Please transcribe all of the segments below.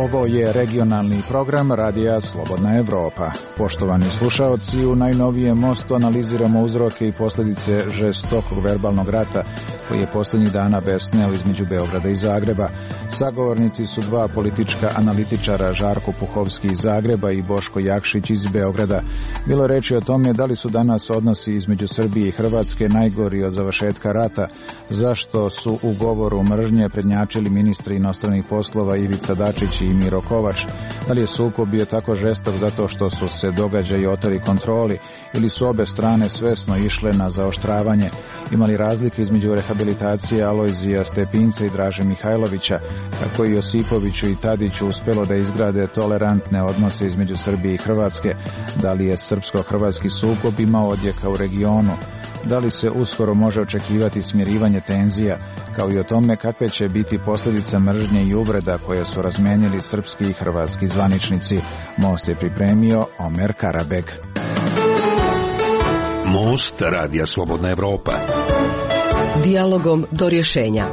Ovo je regionalni program Radija Slobodna Evropa. Poštovani slušaoci, u najnovijem mostu analiziramo uzroke i posljedice žestokog verbalnog rata koji je posljednjih dana besneo između Beograda i Zagreba. Sagovornici su dva politička analitičara, Žarko Puhovski iz Zagreba i Boško Jakšić iz Beograda. Bilo je reči o tome da li su danas odnosi između Srbije i Hrvatske najgori od završetka rata, zašto su u govoru mržnje prednjačili ministri inostranih poslova Ivica Dačić i Miro Kovač, da li je sukob bio tako žestok zato što su se događaji oteli kontroli ili su obe strane svesno išle na zaoštravanje, imali razlike između rehabilitacije Alojzija Stepinca i Draže Mihajlovića, kako i Josipoviću i Tadiću uspelo da izgrade tolerantne odnose između Srbije i Hrvatske, da li je srpsko-hrvatski sukob imao odjeka u regionu, da li se uskoro može očekivati smirivanje tenzija, kao i o tome kakve će biti posljedice mržnje i uvreda koje su razmenili srpski i hrvatski zvaničnici. Most je pripremio Omer Karabeg. Most Radija Slobodna Evropa. Dijalogom do rješenja.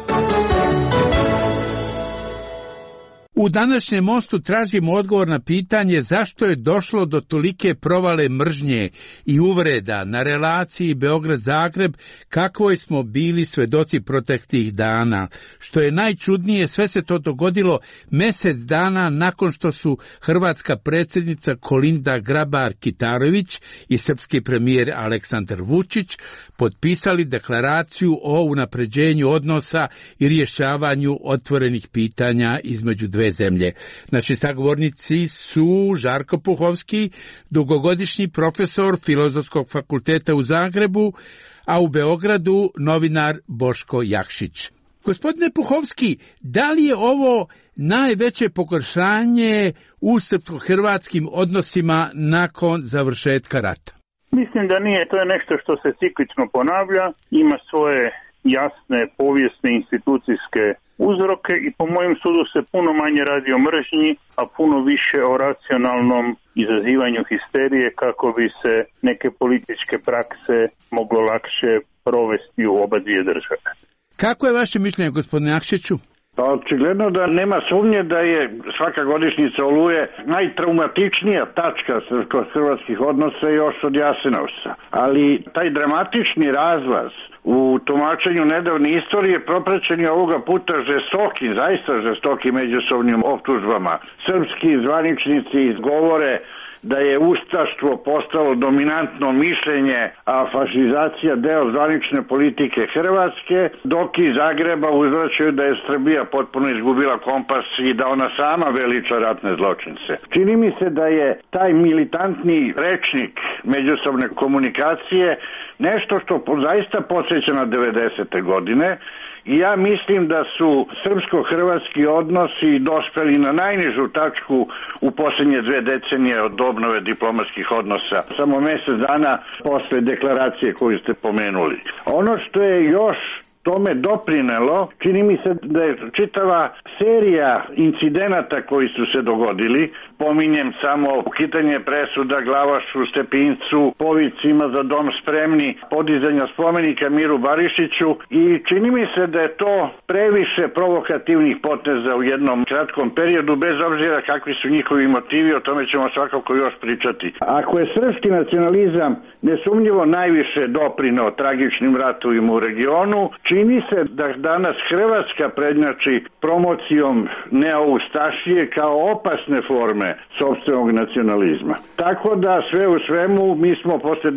U današnjem mostu tražimo odgovor na pitanje zašto je došlo do tolike provale mržnje i uvreda na relaciji Beograd-Zagreb, kakvoj smo bili svedoci proteklih dana. Što je najčudnije, sve se to dogodilo mjesec dana nakon što su hrvatska predsjednica Kolinda Grabar-Kitarović i srpski premijer Aleksandar Vučić potpisali deklaraciju o unapređenju odnosa i rješavanju otvorenih pitanja između dve zemlje. Naši sagovornici su Žarko Puhovski, dugogodišnji profesor Filozofskog fakulteta u Zagrebu, a u Beogradu novinar Boško Jakšić. Gospodine Puhovski, da li je ovo najveće pogoršanje u srpsko-hrvatskim odnosima nakon završetka rata? Mislim da nije, to je nešto što se ciklično ponavlja, ima svoje jasne povijesne institucijske uzroke i po mojem sudu se puno manje radi o mržnji, a puno više o racionalnom izazivanju histerije kako bi se neke političke prakse moglo lakše provesti u oba dvije države. Kako je vaše mišljenje, gospodine Jakšiću? Pa očigledno da nema sumnje da je svaka godišnjica Oluje najtraumatičnija tačka srpsko-hrvatskih odnosa još od Jasenovca. Ali taj dramatični razlaz u tumačenju nedavne istorije propraćen je ovoga puta žestokim, zaista žestokim međusobnim optužbama. Srpski zvaničnici govore da je ustaštvo postalo dominantno mišljenje, a fašizacija deo zvanične politike Hrvatske, dok iz Zagreba uzvraćaju da je Srbija potpuno izgubila kompas i da ona sama veliča ratne zločince. Čini mi se da je taj militantni rečnik međusobne komunikacije nešto što zaista podsjeća na 90. godine. I ja mislim da su srpsko-hrvatski odnosi dospeli na najnižu tačku u posljednje 2 decenije od obnove diplomatskih odnosa, samo mjesec dana posle deklaracije koju ste pomenuli. Ono što je još tome doprinelo, čini mi se da je čitava serija incidenata koji su se dogodili, pominjem samo ukidanje presuda Glavašu, Stepincu, povicima za dom spremni, podizanja spomenika Miru Barišiću i čini mi se da je to previše provokativnih poteza u jednom kratkom periodu, bez obzira kakvi su njihovi motivi, o tome ćemo svakako još pričati. Ako je srpski nacionalizam nesumnjivo najviše doprineo tragičnim ratovima u regionu, čini se da danas Hrvatska prednjači promocijom neoustašije kao opasne forme sopstvenog nacionalizma. Tako da sve u svemu mi smo posle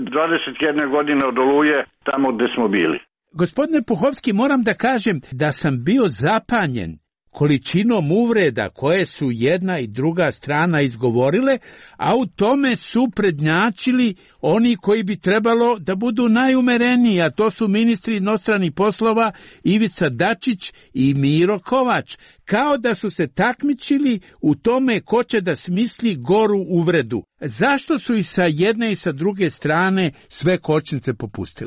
21 godine od Oluje tamo gde smo bili. Gospodine Puhovski, moram da kažem da sam bio zapanjen količinom uvreda koje su jedna i druga strana izgovorile, a u tome su prednjačili oni koji bi trebalo da budu najumereniji, a to su ministri inostranih poslova Ivica Dačić i Miro Kovač, kao da su se takmičili u tome ko će da smisli goru uvredu. Zašto su i sa jedne i sa druge strane sve kočnice popustile?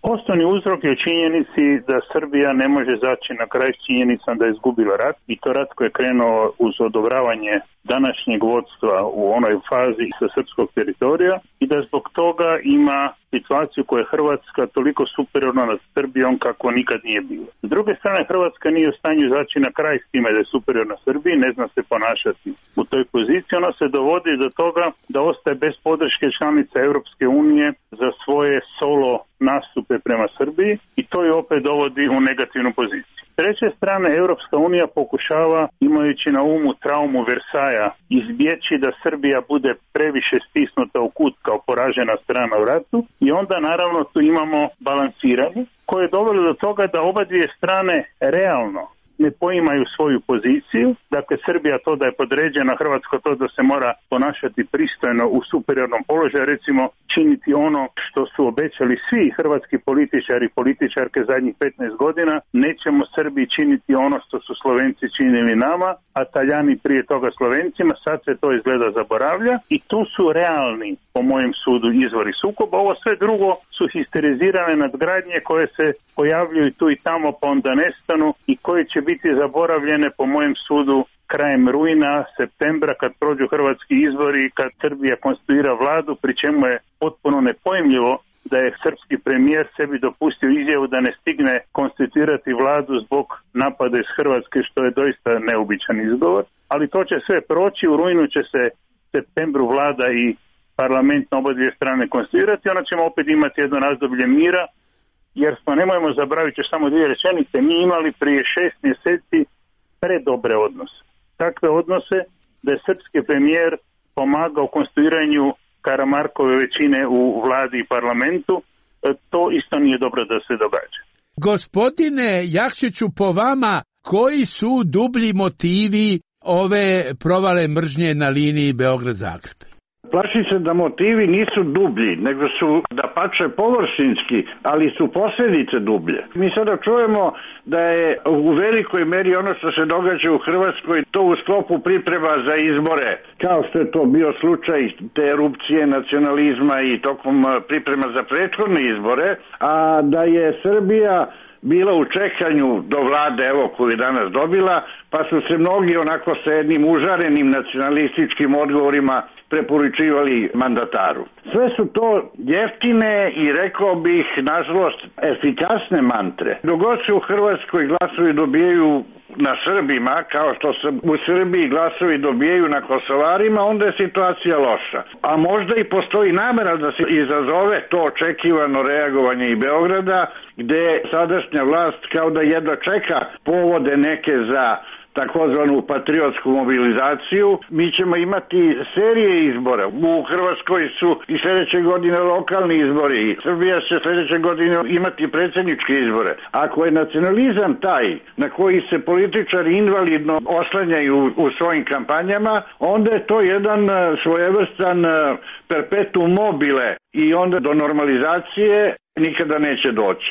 Osnovni uzrok je u činjenici da Srbija ne može zaći na kraj s činjenicom da je izgubila rat i to rat koji je krenuo uz odobravanje današnjeg vodstva u onoj fazi sa srpskog teritorija i da zbog toga ima situaciju koja je Hrvatska toliko superiorna nad Srbijom kako nikad nije bilo. S druge strane, Hrvatska nije u stanju zaći na kraj s time da je superiorna Srbiji, ne zna se ponašati u toj poziciji. Ona se dovodi do toga da ostaje bez podrške članica Europske unije za svoje solo nastupe prema Srbiji i to je opet dovodi u negativnu poziciju. S treće strane, Europska unija pokušava, imajući na umu traumu Versaja, izbjeći da Srbija bude previše stisnuta u kut kao poražena strana u ratu i onda naravno tu imamo balansiranje koje je dovelo do toga da oba dvije strane realno ne poimaju svoju poziciju. Dakle, Srbija to da je podređena, Hrvatska to da se mora ponašati pristojno u superiornom položaju, recimo činiti ono što su obećali svi hrvatski političari i političarke zadnjih 15 godina, nećemo Srbiji činiti ono što su Slovenci činili nama, a Talijani prije toga Slovencima, sad se to izgleda zaboravlja i tu su realni, po mojem sudu, izvori sukoba. Ovo sve drugo su histerizirane nadgradnje koje se pojavljuju tu i tamo pa onda nestanu i koje će biti zaboravljene po mojem sudu krajem rujna, septembra, kad prođu hrvatski izbori i kad Srbija konstituira vladu, pri čemu je potpuno nepojmljivo da je srpski premijer sebi dopustio izjavu da ne stigne konstituirati vladu zbog napada iz Hrvatske, što je doista neobičan izgovor. Ali to će sve proći, u rujnu će se septembru vlada i parlament na oba dvije strane konstituirati, onda ćemo opet imati jedno razdoblje mira, jer smo, nemojmo zaboraviti još samo dvije rečenice, mi imali prije 6 mjeseci predobre odnose. Takve odnose da je srpski premijer pomagao u konstituiranju Karamarkove većine u vladi i parlamentu, to isto nije dobro da se događa. Gospodine Jakšiću, po vama, koji su dublji motivi ove provale mržnje na liniji Beograd-Zagreb? Plaši se da motivi nisu dublji, nego su dapače površinski, ali su posljedice dublje. Mi sada čujemo da je u velikoj meri ono što se događa u Hrvatskoj to u sklopu priprema za izbore, kao što je to bio slučaj te erupcije nacionalizma i tokom priprema za prethodne izbore, a da je Srbija bila u čekanju do vlade, evo, koju je danas dobila, pa su se mnogi onako sa jednim užarenim nacionalističkim odgovorima preporučivali mandataru. Sve su to jeftine i, rekao bih, nažalost, efikasne mantre. Dok god se u Hrvatskoj glasovi dobijaju na Srbima, kao što se u Srbiji glasovi dobijaju na Kosovarima, onda je situacija loša. A možda i postoji namera da se izazove to očekivano reagovanje i Beograda, gde sadašnja vlast kao da jedva čeka povode neke za takozvanu patriotsku mobilizaciju. Mi ćemo imati serije izbora. U Hrvatskoj su i sljedeće godine lokalni izbori. Srbija će sljedeće godine imati predsjedničke izbore. Ako je nacionalizam taj na koji se političari invalidno oslanjaju u svojim kampanjama, onda je to jedan svojevrstan perpetuum mobile i onda do normalizacije nikada neće doći.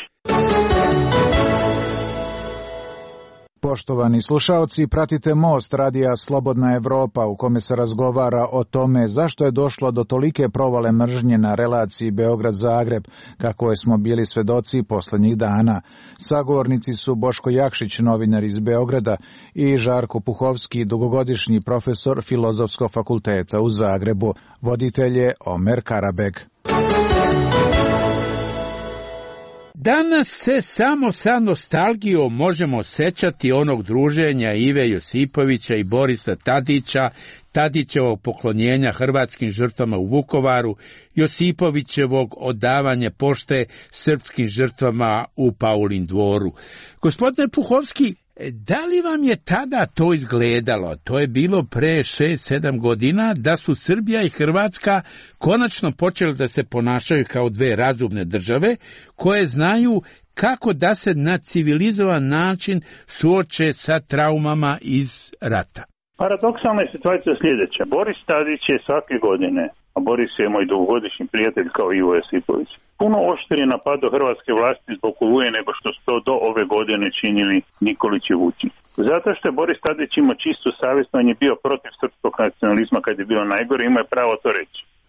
Poštovani slušaoci, pratite Most radija Slobodna Evropa u kome se razgovara o tome zašto je došlo do tolike provale mržnje na relaciji Beograd-Zagreb, kako smo bili svedoci posljednjih dana. Sagovornici su Boško Jakšić, novinar iz Beograda, i Žarko Puhovski, dugogodišnji profesor Filozofskog fakulteta u Zagrebu. Voditelj je Omer Karabeg. Danas se samo sa nostalgijom možemo sećati onog druženja Ive Josipovića i Borisa Tadića, Tadićevog poklonjenja hrvatskim žrtvama u Vukovaru, Josipovićevog odavanja pošte srpskim žrtvama u Paulin dvoru. Gospodine Puhovski, da li vam je tada to izgledalo? To je bilo pre 6-7 godina da su Srbija i Hrvatska konačno počeli da se ponašaju kao dve razumne države koje znaju kako da se na civilizovan način suoče sa traumama iz rata. Paradoksalna je situacija sljedeća. Boris Tadić je svake godine, a Boris je moj dugogodišnji prijatelj kao Ivo Josipović, puno oštrije napadao hrvatske vlasti zbog Oluje nego što su to do ove godine činili Nikolić i Vučić. Zato što je Boris Tadić imao čistu savjest, on je bio protiv srpskog nacionalizma kad je bilo najgore, ima je pravo to reći.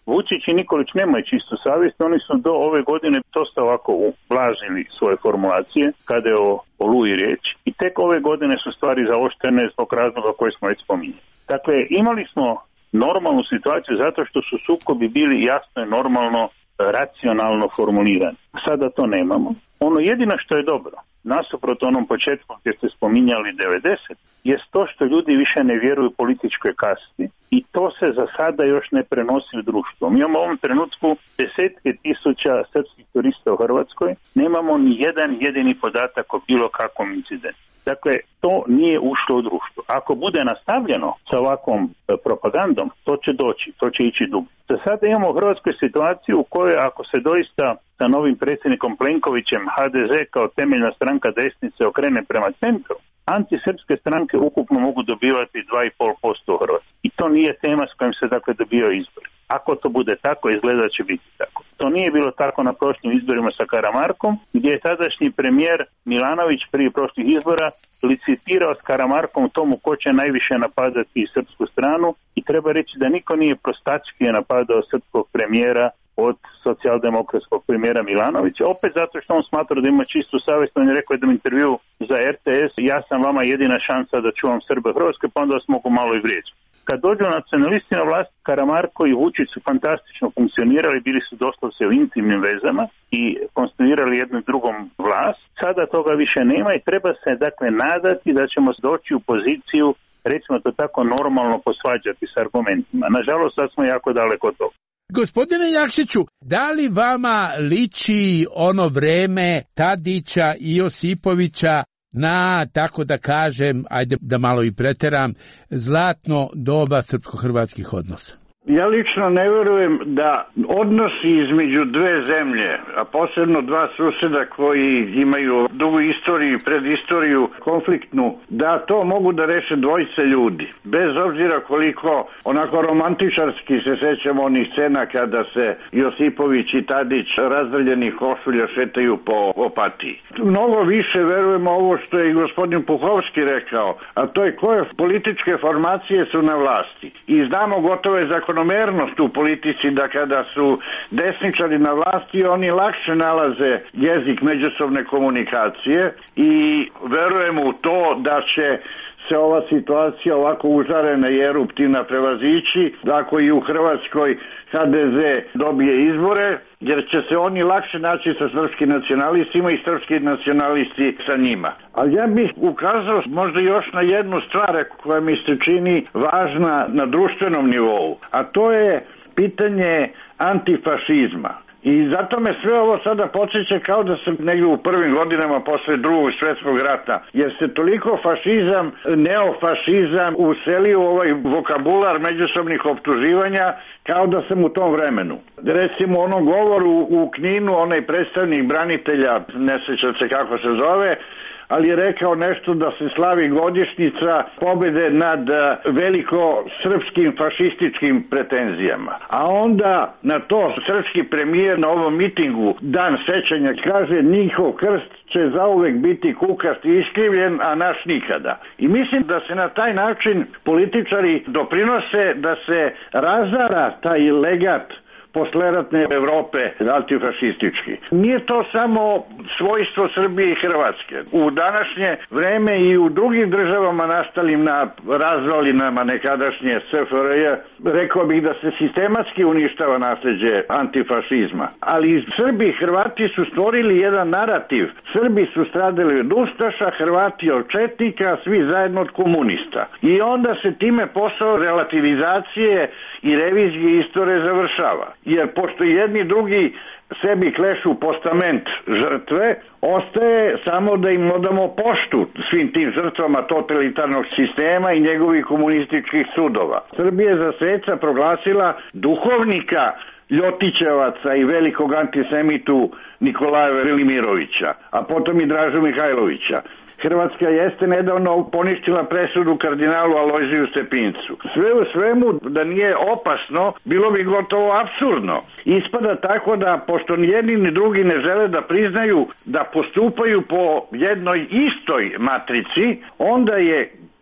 Vučić i Nikolić nemaju čistu savjest, oni su do ove godine dosta ovako ublažili svoje formulacije kada je o Oluji riječ i tek ove godine su stvari zaoštrene zbog razloga koje smo već spominjali. Dakle, imali smo normalnu situaciju zato što su sukobi bili jasno i normalno racionalno formulirani. Sada to nemamo. Ono jedino što je dobro, nasuprot onom početku gdje ste spominjali 90, je to što ljudi više ne vjeruju političkoj kasti i to se za sada još ne prenosi u društvo. Mi imamo u ovom trenutku desetke tisuća srpskih turista u Hrvatskoj, nemamo ni jedan jedini podatak o bilo kakvom incidentu. Dakle, to nije ušlo u društvo. Ako bude nastavljeno sa ovakvom propagandom, to će doći, to će ići dugo. Za sada imamo u Hrvatskoj situaciju u kojoj ako se doista sa novim predsjednikom Plenkovićem HDZ kao temeljna stranka desnice okrene prema centru, antisrpske stranke ukupno mogu dobivati 2,5% u Hrvatskoj. I to nije tema s kojim se dakle dobio izbori. Ako to bude tako, izgleda će biti tako. To nije bilo tako na prošlim izborima sa Karamarkom, gdje je tadašnji premijer Milanović prije prošlih izbora licitirao s Karamarkom tomu ko će najviše napadati srpsku stranu i treba reći da niko nije prostački napadao srpskog premijera od socijaldemokratskog premijera Milanovića, opet zato što on smatra da ima čistu savjest. On je rekao jednom intervju za RTS, ja sam vama jedina šansa da čuvam Srbe Hrvatske, pa onda vas mogu malo i vrijeđati. Kad dođu nacionalisti na vlast, Karamarko i Vučić su fantastično funkcionirali, bili su doslovce u intimnim vezama i konstruirali jednom drugom vlast. Sada toga više nema i treba se dakle nadati da ćemo doći u poziciju, recimo to tako, normalno posvađati s argumentima. Nažalost, sad smo jako daleko od toga. Gospodine Jakšiću, da li vama liči ono vreme Tadića i Josipovića na, tako da kažem, ajde da malo i preteram, zlatno doba srpsko-hrvatskih odnosa? Ja lično ne vjerujem da odnosi između dve zemlje, a posebno dva susjeda koji imaju dugu istoriju i predistoriju konfliktnu, da to mogu da reše dvojice ljudi. Bez obzira koliko onako romantičarski se sećamo onih scena kada se Josipović i Tadić razdrljenih košulja šetaju po Opatiji. Mnogo više verujemo ovo što je i gospodin Puhovski rekao, a to je koje političke formacije su na vlasti. I znamo gotove zakonomernost u politici da kada su desničari na vlasti oni lakše nalaze jezik međusobne komunikacije i verujemo u to da će se ova situacija ovako užarena i eruptivna prevazići ako i u Hrvatskoj HDZ dobije izbore, jer će se oni lakše naći sa srpskim nacionalistima i srpski nacionalisti sa njima. Ali ja bih ukazao možda još na jednu stvar koja mi se čini važna na društvenom nivou, a to je pitanje antifašizma. I zato me sve ovo sada podsjeća kao da sam negdje u prvim godinama posle Drugog svjetskog rata, jer se toliko fašizam, neofašizam uselio u ovaj vokabular međusobnih optuživanja kao da sam u tom vremenu. Recimo u onom govoru u Kninu, onaj predstavnik branitelja, ne sjećam se kako se zove, ali je rekao nešto da se slavi godišnjica pobjede nad veliko srpskim fašističkim pretenzijama. A onda na to srpski premijer na ovom mitingu Dan sećanja kaže njihov krst će zauvek biti kukast i iskrivljen, a naš nikada. I mislim da se na taj način političari doprinose da se razara taj legat posleratne Evrope antifašistički. Nije to samo svojstvo Srbije i Hrvatske. U današnje vreme i u drugim državama nastalim na razvalinama nekadašnje SFRJ, rekao bih da se sistematski uništava nasljeđe antifašizma. Ali Srbi i Hrvati su stvorili jedan narativ. Srbi su stradali od ustaša, Hrvati od četnika, svi zajedno od komunista. I onda se time posao relativizacije i revizije istorije završava. Jer pošto jedni drugi sebi klešu postament žrtve, ostaje samo da im odamo poštu svim tim žrtvama totalitarnog sistema i njegovih komunističkih sudova. Srbija je za sveca proglasila duhovnika Ljotićevaca i velikog antisemitu Nikolaja Velimirovića, a potom i Dražu Mihajlovića. Hrvatska jeste nedavno poništila presudu kardinalu Alojziju Stepincu. Sve u svemu, da nije opasno, bilo bi gotovo apsurdno. Ispada tako da, pošto ni jedni ni drugi ne žele da priznaju da postupaju po jednoj istoj matrici, onda je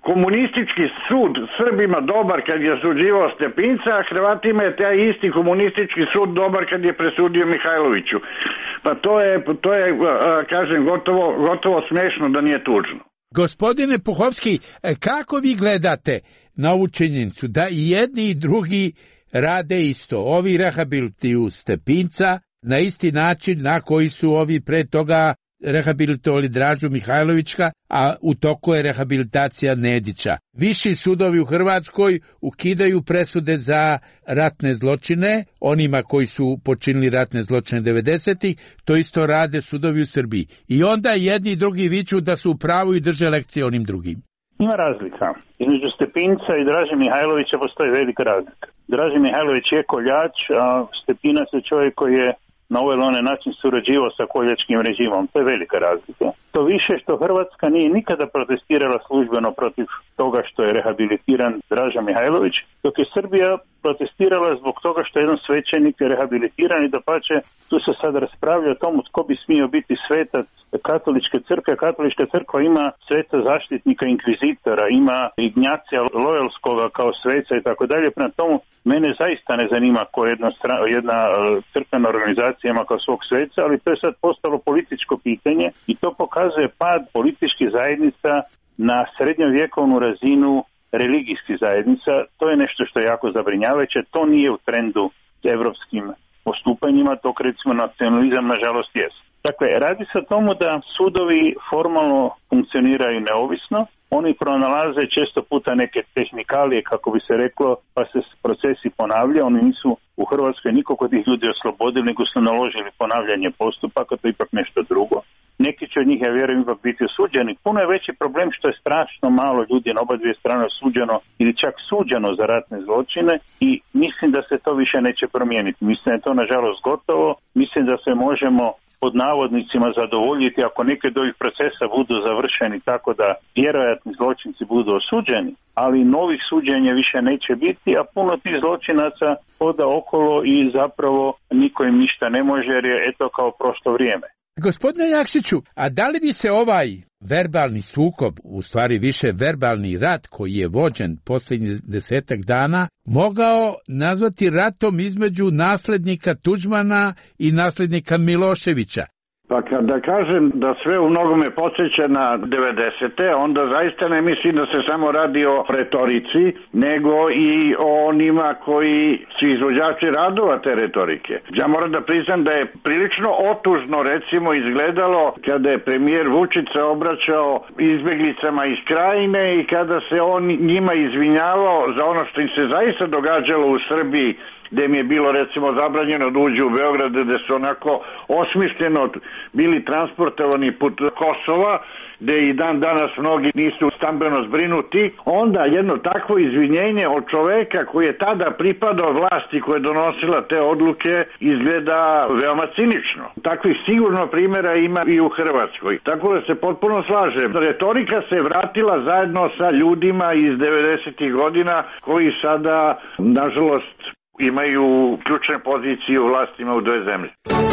komunistički sud Srbima dobar kad je suđivao Stepinca, a Hrvatima je taj isti komunistički sud dobar kad je presudio Mihajloviću. Pa to je kažem, gotovo smešno da nije tužno. Gospodine Puhovski, kako vi gledate na ovu činjenicu da i jedni i drugi rade isto? Ovi rehabilituju Stepinca na isti način na koji su ovi pre toga rehabilitovali Dražu Mihajlovića, a u toku je rehabilitacija Nedića. Viši sudovi u Hrvatskoj ukidaju presude za ratne zločine, onima koji su počinili ratne zločine 90-ih, to isto rade sudovi u Srbiji. I onda jedni i drugi viču da su u pravu i drže lekcije onim drugim. Ima razlika. Između Stepinca i Draže Mihajlovića postoji velika razlika. Draže Mihajlović je koljač, a Stepinac je čovjek koji je na ovaj ili onaj način surađivao sa koljačkim režimom. To je velika razlika. To više što Hrvatska nije nikada protestirala službeno protiv toga što je rehabilitiran Draža Mihajlović, dok je Srbija protestirala zbog toga što je jedan svećenik rehabilitiran i dapače tu se sad raspravlja o tomu tko bi smio biti svetac katoličke crkve. Katolička crkva ima sveca zaštitnika inkvizitora, ima Ignjacija Loyalskoga kao sveca i tako dalje. Prema tomu mene zaista ne zanima ko jedna crkvena organizacija ima kao svog sveca, ali to je sad postalo političko pitanje i to pokazuje pad političkih zajednica na srednjovjekovnu razinu religijskih zajednica. To je nešto što je jako zabrinjavajuće. To nije u trendu evropskim postupanjima, to recimo nacionalizam nažalost jest. Dakle, radi se o tomu da sudovi formalno funkcioniraju neovisno, oni pronalaze često puta neke tehnikalije, kako bi se reklo, pa se procesi ponavljaju. Oni nisu u Hrvatskoj nikog od tih ljudi oslobodili, nego su naložili ponavljanje postupaka, to je ipak nešto drugo. Neki će od njih, ja vjerujem, ipak biti osuđeni. Puno je veći problem što je strašno malo ljudi na oba dvije strane osuđeno ili čak suđeno za ratne zločine i mislim da se to više neće promijeniti. Mislim da je to nažalost gotovo. Mislim da se možemo pod navodnicima zadovoljiti ako neke od ovih procesa budu završeni tako da vjerojatni zločinci budu osuđeni, ali novih suđenja više neće biti, a puno tih zločinaca hoda okolo i zapravo niko im ništa ne može jer je eto kao prošlo vrijeme. Gospodine Jakšiću, a da li bi se ovaj verbalni sukob, u stvari više verbalni rat koji je vođen posljednjih 10 dana, mogao nazvati ratom između naslednika Tuđmana i naslednika Miloševića? Pa kada kažem da sve u mnogome podsjeća na 90-te, onda zaista ne mislim da se samo radi o retorici, nego i o onima koji su izvođači radova te retorike. Ja moram da priznam da je prilično otužno recimo izgledalo kada je premijer Vučić se obraćao izbjeglicama iz Krajine i kada se on njima izvinjavao za ono što im se zaista događalo u Srbiji, gdje im je bilo recimo zabranjeno da uđu u Beograd, gdje su onako osmišljeno bili transportovani put Kosova, gdje i dan danas mnogi nisu stambeno zbrinuti, onda jedno takvo izvinjenje od čoveka koji je tada pripadao vlasti koja je donosila te odluke izgleda veoma cinično. Takvih sigurno primjera ima i u Hrvatskoj. Tako da se potpuno slažem. Retorika se vratila zajedno sa ljudima iz 90-ih godina koji sada, nažalost, imaju ključne pozicije u vlastima u dve zemlje.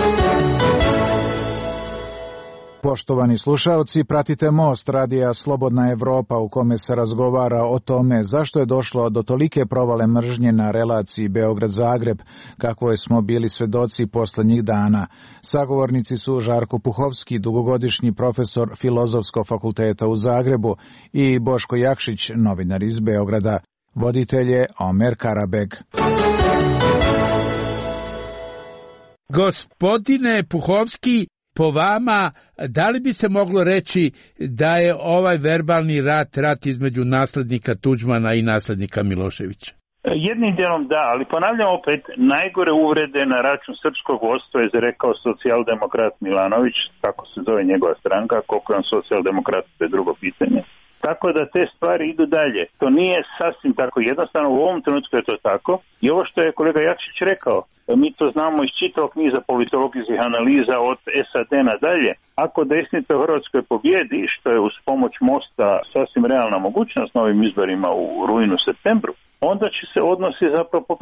Poštovani slušaoci, pratite Most radija Slobodna Evropa u kome se razgovara o tome zašto je došlo do tolike provale mržnje na relaciji Beograd-Zagreb, kako smo bili svedoci poslednjih dana. Sagovornici su Žarko Puhovski, dugogodišnji profesor Filozofskog fakulteta u Zagrebu, i Boško Jakšić, novinar iz Beograda. Voditelj je Omer Karabeg. Gospodine Puhovski, po vama, da li bi se moglo reći da je ovaj verbalni rat između naslednika Tuđmana i naslednika Miloševića? Jednim dijelom da, ali ponavljam opet, najgore uvrede na račun srpskog vodstva je rekao socijaldemokrat Milanović, tako se zove njegova stranka, koliko je on socijaldemokrat, to je drugo pitanje. Tako da te stvari idu dalje. To nije sasvim tako jednostavno, u ovom trenutku je to tako. I ovo što je kolega Jakšić rekao, mi to znamo iz čitavog niza politologijskih analiza od SAD nadalje. Ako desnica u Hrvatskoj pobjedi, što je uz pomoć Mosta sasvim realna mogućnost na ovim izborima u rujnu, septembru, onda će se odnosi zapravo popraviti.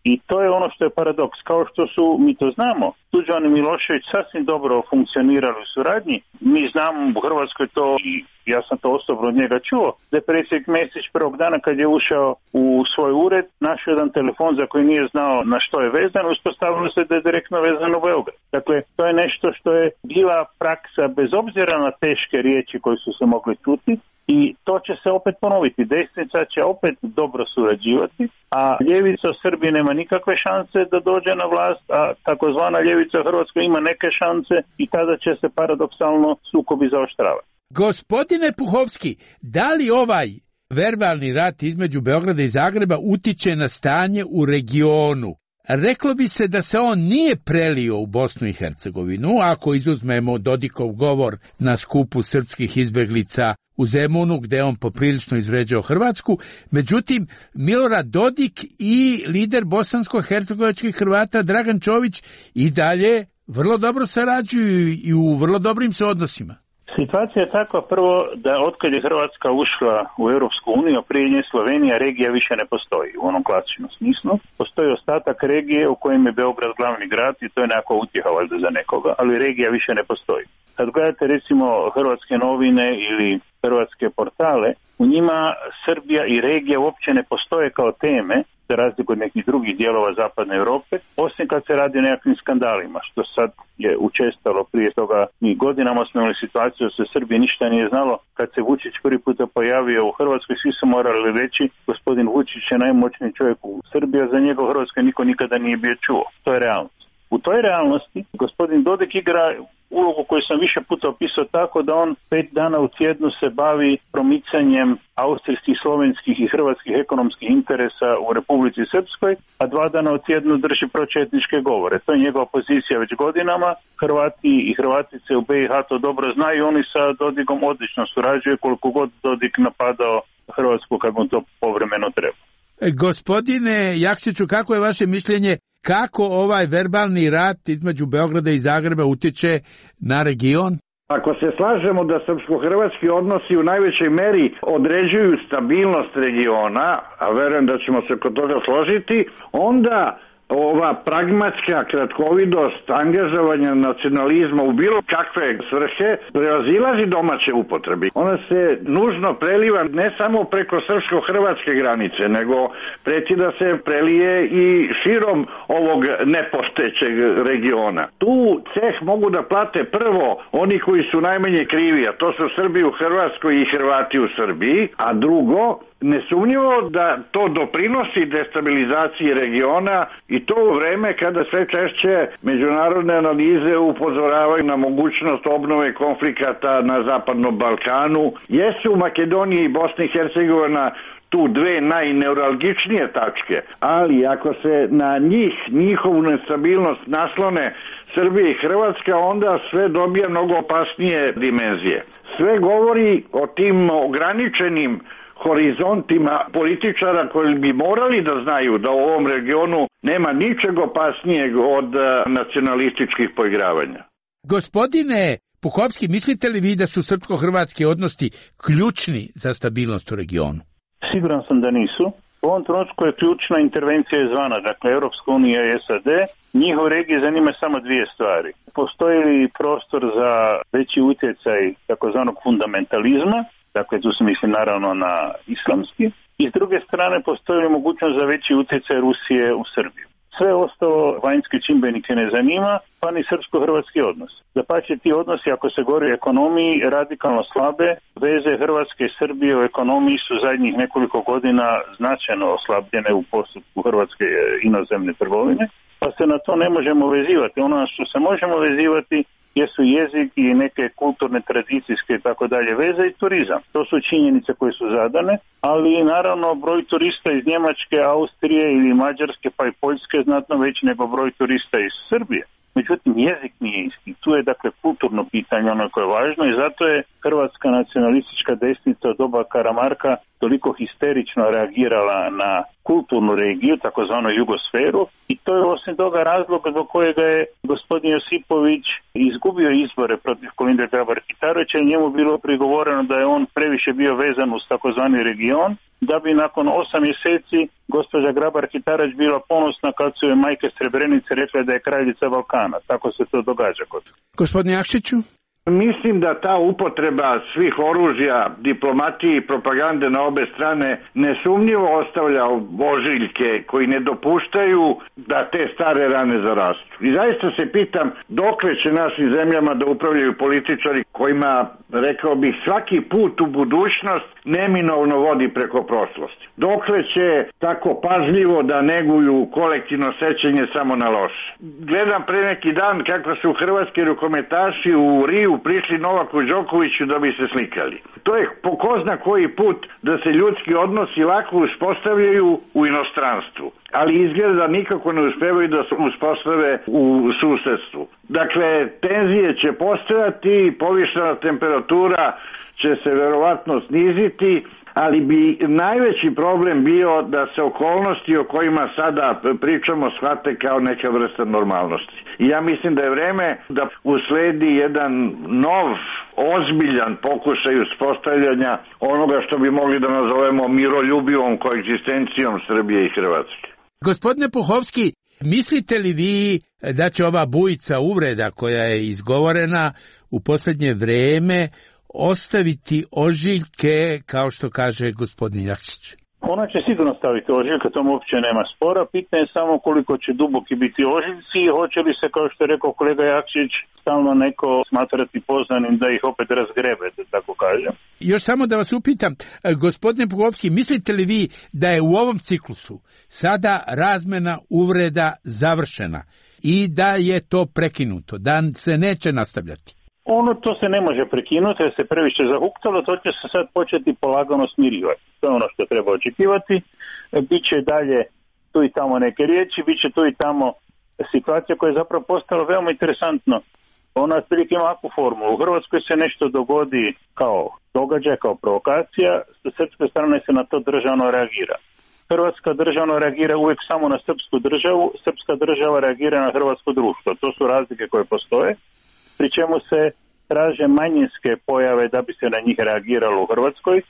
I to je ono što je paradoks. Kao što su, mi to znamo, Tuđman i Milošević sasvim dobro funkcionirali u suradnji. Mi znamo u Hrvatskoj to, i ja sam to osobno od njega čuo, da je predsjednik Mesić prvog dana kad je ušao u svoj ured našao jedan telefon za koji nije znao na što je vezan, uspostavilo se da je direktno vezano u Beograd. Dakle, to je nešto što je bila praksa bez obzira na teške riječi koje su se mogli čuti. I to će se opet ponoviti. Desnica će opet dobro surađivati, a ljevica u Srbiji nema nikakve šanse da dođe na vlast, a takozvana ljevica u Hrvatskoj ima neke šanse i tada će se paradoksalno sukobi zaoštravati. Gospodine Puhovski, da li ovaj verbalni rat između Beograda i Zagreba utiče na stanje u regionu? Reklo bi se da se on nije prelio u Bosnu i Hercegovinu, ako izuzmemo Dodikov govor na skupu srpskih izbeglica u Zemunu, gde on poprilično izvređao Hrvatsku. Međutim, Milorad Dodik i lider bosansko-hercegovačkih Hrvata Dragan Čović i dalje vrlo dobro sarađuju i u vrlo dobrim su odnosima. Situacija je takva prvo da otkad je Hrvatska ušla u Europsku uniju, a prije nje Slovenija, regija više ne postoji u onom klasičnom smislu. Postoji ostatak regije u kojem je Beograd glavni grad i to je nekako utjeha valjda za nekoga, ali regija više ne postoji. Kad gledate recimo hrvatske novine ili hrvatske portale, u njima Srbija i regija uopće ne postoje kao teme, za razliku od nekih drugih dijelova zapadne Europe, osim kad se radi o nekakvim skandalima, što sad je učestalo. Prije toga mi godinama smo imali situaciju da se Srbiji ništa nije znalo. Kad se Vučić prvi puta pojavio u Hrvatskoj, svi su morali reći gospodin Vučić je najmoćniji čovjek u Srbiji, a za njega u Hrvatskoj niko nikada nije bio čuo. To je realnost. U toj realnosti gospodin Dodik igra ulogu koju sam više puta opisao tako da on 5 dana u tjednu se bavi promicanjem austrijskih, slovenskih i hrvatskih ekonomskih interesa u Republici Srpskoj, a 2 dana u tjednu drži pročetničke govore. To je njegova pozicija već godinama. Hrvati i Hrvatice u BiH to dobro znaju, oni sa Dodikom odlično surađuju koliko god Dodik napadao Hrvatsku kad mu to povremeno treba. Gospodine Jakšiću, kako je vaše mišljenje kako ovaj verbalni rat između Beograda i Zagreba utječe na region? Ako se slažemo da srpsko-hrvatski odnosi u najvećoj meri određuju stabilnost regiona, a verujem da ćemo se kod toga složiti, onda ova pragmatska kratkovidost angažovanja nacionalizma u bilo kakve svrhe prevazilazi domaće upotrebi. Ona se nužno preliva ne samo preko srpsko-hrvatske granice, nego preti da se prelije i širom ovog nepostojećeg regiona. Tu ceh mogu da plate prvo oni koji su najmanje krivi, a to su Srbi u Hrvatskoj i Hrvati u Srbiji, a drugo, nesumnjivo da to doprinosi destabilizaciji regiona i to u vreme kada sve češće međunarodne analize upozoravaju na mogućnost obnove konflikata na Zapadnom Balkanu. Jesu Makedonija i Bosna i Hercegovina tu dve najneuralgičnije tačke, ali ako se na njihovu nestabilnost naslone Srbija i Hrvatska, onda sve dobija mnogo opasnije dimenzije. Sve govori o tim ograničenim horizontima političara koji bi morali da znaju da u ovom regionu nema ničeg opasnijeg od nacionalističkih poigravanja. Gospodine Puhovski, mislite li vi da su srpsko-hrvatski odnosi ključni za stabilnost u regionu? Siguran sam da nisu. U ovom trenutku je ključna intervencija izvana, dakle Europska unija i SAD. Njihov regiji zanima samo dvije stvari. Postoji li prostor za veći utjecaj takozvanog fundamentalizma, dakle tu se misli naravno na islamski, i s druge strane postoji li mogućnost za veći utjecaj Rusije u Srbiju. Sve ostalo vanjske čimbenike ne zanima, pa ni srpsko-hrvatski odnos. Dapače, ti odnosi, ako se govori o ekonomiji, radikalno slabe. Veze Hrvatske i Srbije u ekonomiji su zadnjih nekoliko godina značajno oslabljene u postupku hrvatske inozemne trgovine, pa se na to ne možemo vezivati. Ono što se možemo vezivati jesu jezik i neke kulturne, tradicijske i tako dalje veze i turizam. To su činjenice koje su zadane, ali naravno broj turista iz Njemačke, Austrije ili Mađarske pa i Poljske je znatno veći nego broj turista iz Srbije. Međutim, jezik nije isti. Tu je dakle kulturno pitanje ono koje je važno i zato je hrvatska nacionalistička desnica od doba Karamarka toliko histerično reagirala na kulturnu regiju, takozvanu jugosferu, i to je osim toga razlog zbog kojega je gospodin Josipović izgubio izbore protiv Kolinde Grabar-Kitarovića i njemu bilo prigovoreno da je on previše bio vezan uz takozvani region, da bi nakon 8 mjeseci gospođa Grabar-Kitarović bila ponosna kad su joj majke Srebrenice rekle da je kraljica Balkana. Tako se to događa kod. Gospodine Jakšiću? Mislim da ta upotreba svih oružja, diplomatije i propagande na obe strane nesumnjivo ostavlja ožiljke koji ne dopuštaju da te stare rane zarastu. I zaista se pitam dokle će našim zemljama da upravljaju političari kojima, rekao bih, svaki put u budućnost neminovno vodi preko prošlosti. Dokle će tako pažljivo da neguju kolektivno sećanje samo na loše. Gledam pre neki dan kako su hrvatski rukometaši u Riju prišli Novaku Đokoviću da bi se slikali. To je po ko zna koji put da se ljudski odnosi lako uspostavljaju u inostranstvu, ali izgleda da nikako ne uspevaju da se uspostave u susedstvu. Dakle, tenzije će postojati, povišena temperatura će se verovatno sniziti, ali bi najveći problem bio da se okolnosti o kojima sada pričamo shvate kao neka vrsta normalnosti. I ja mislim da je vreme da usledi jedan nov, ozbiljan pokušaj uspostavljanja onoga što bi mogli da nazovemo miroljubivom koegzistencijom Srbije i Hrvatske. Gospodine Puhovski, mislite li vi da će ova bujica uvreda koja je izgovorena u posljednje vrijeme ostaviti ožiljke, kao što kaže gospodin Jakšić? Ona će sigurno staviti ožiljke, to uopće nema spora. Pitanje je samo koliko će duboki biti ožiljci i hoće li se, kao što je rekao kolega Jakšić, stalno neko smatrati poznanim da ih opet razgrebe, da tako kažem. Još samo da vas upitam, gospodine Puhovski, mislite li vi da je u ovom ciklusu sada razmena uvreda završena i da je to prekinuto, da se neće nastavljati? To se ne može prekinuti, jer se previše zahuktalo, to će se sad početi polagano smirivati. To je ono što treba očekivati. Biće dalje tu i tamo neke riječi, biće tu i tamo situacija koja je zapravo postala veoma interesantno. Ona otprilike ima ovakvu formulu. U Hrvatskoj se nešto dogodi kao događaj, kao provokacija, sa srpske strane se na to državno reagira. Hrvatska državno reagira uvijek samo na srpsku državu, srpska država reagira na hrvatsko društvo. To su razlike koje postoje, pri čemu se traže manjinske pojave da bi se na njih reagiralo u Hrvatskoj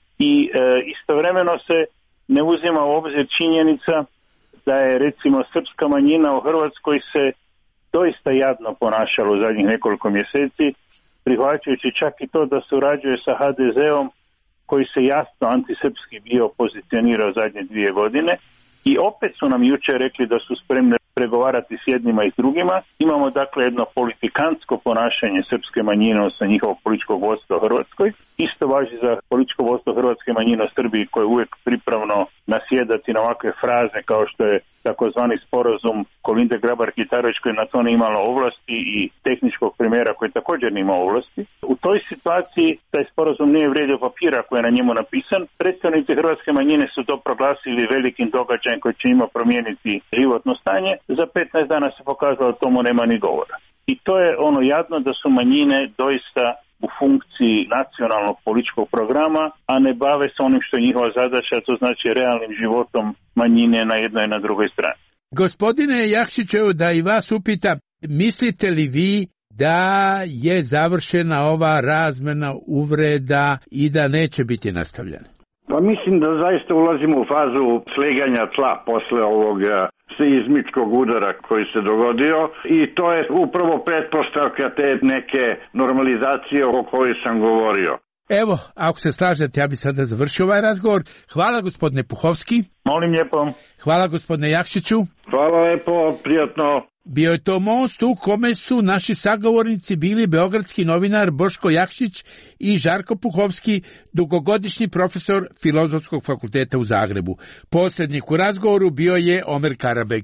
i istovremeno se ne uzima u obzir činjenica da je recimo srpska manjina u Hrvatskoj se doista jadno ponašala u zadnjih nekoliko mjeseci, prihvaćajući čak i to da surađuje sa HDZ-om koji se jasno antisrpski bio pozicionirao zadnje 2 godine i opet su nam jučer rekli da su spremni pregovarati s jednima i s drugima. Imamo dakle jedno politikantsko ponašanje srpske manjine, odnosno njihovog političkog vodstva u Hrvatskoj. Isto važi za političko vodstvo hrvatske manjine u Srbiji koje je uvijek pripravno nasjedati na ovakve fraze kao što je takozvani sporazum Kolinde Grabar-Kitarović koji na to nije imala ovlasti i tehničkog premijera koji također nije imao ovlasti. U toj situaciji taj sporazum nije vrijedio papira koji je na njemu napisan. Predstavnici hrvatske manjine su to proglasili velikim događajem koji će njima promijeniti životno stanje. Za 15 dana se pokazalo da tomu nema ni govora. I to je ono jadno da su manjine doista u funkciji nacionalnog političkog programa, a ne bave se onim što je njihova zadaća, to znači realnim životom manjine na jednoj i na drugoj strani. Gospodine Jakšiću, da i vas upitam, mislite li vi da je završena ova razmena uvreda i da neće biti nastavljena? Pa mislim da zaista ulazimo u fazu sleganja tla posle ovog seizmičkog udara koji se dogodio i to je upravo pretpostavka te neke normalizacije o kojoj sam govorio. Evo, ako se slažete, ja bih sada završio ovaj razgovor. Hvala gospodine Puhovski. Molim lijepo. Hvala gospodine Jakšiću. Hvala lijepo, prijatno. Bio je to most u kome su naši sagovornici bili beogradski novinar Boško Jakšić i Žarko Puhovski, dugogodišnji profesor Filozofskog fakulteta u Zagrebu. Posrednik u razgovoru bio je Omer Karabeg.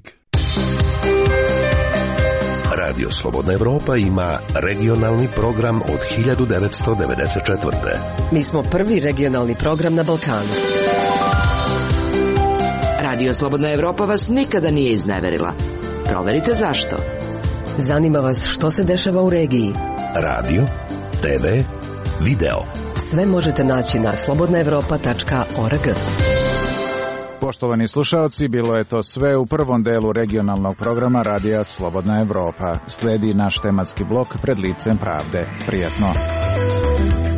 Radio Slobodna Evropa ima regionalni program od 1994. Mi smo prvi regionalni program na Balkanu. Radio Slobodna Evropa vas nikada nije izneverila. Proverite zašto. Zanima vas što se dešava u regiji. Radio, TV, video. Sve možete naći na slobodnaevropa.org. Poštovani slušaoci, bilo je to sve u prvom delu regionalnog programa Radija Slobodna Evropa. Slijedi naš tematski blok Pred licem pravde. Prijatno.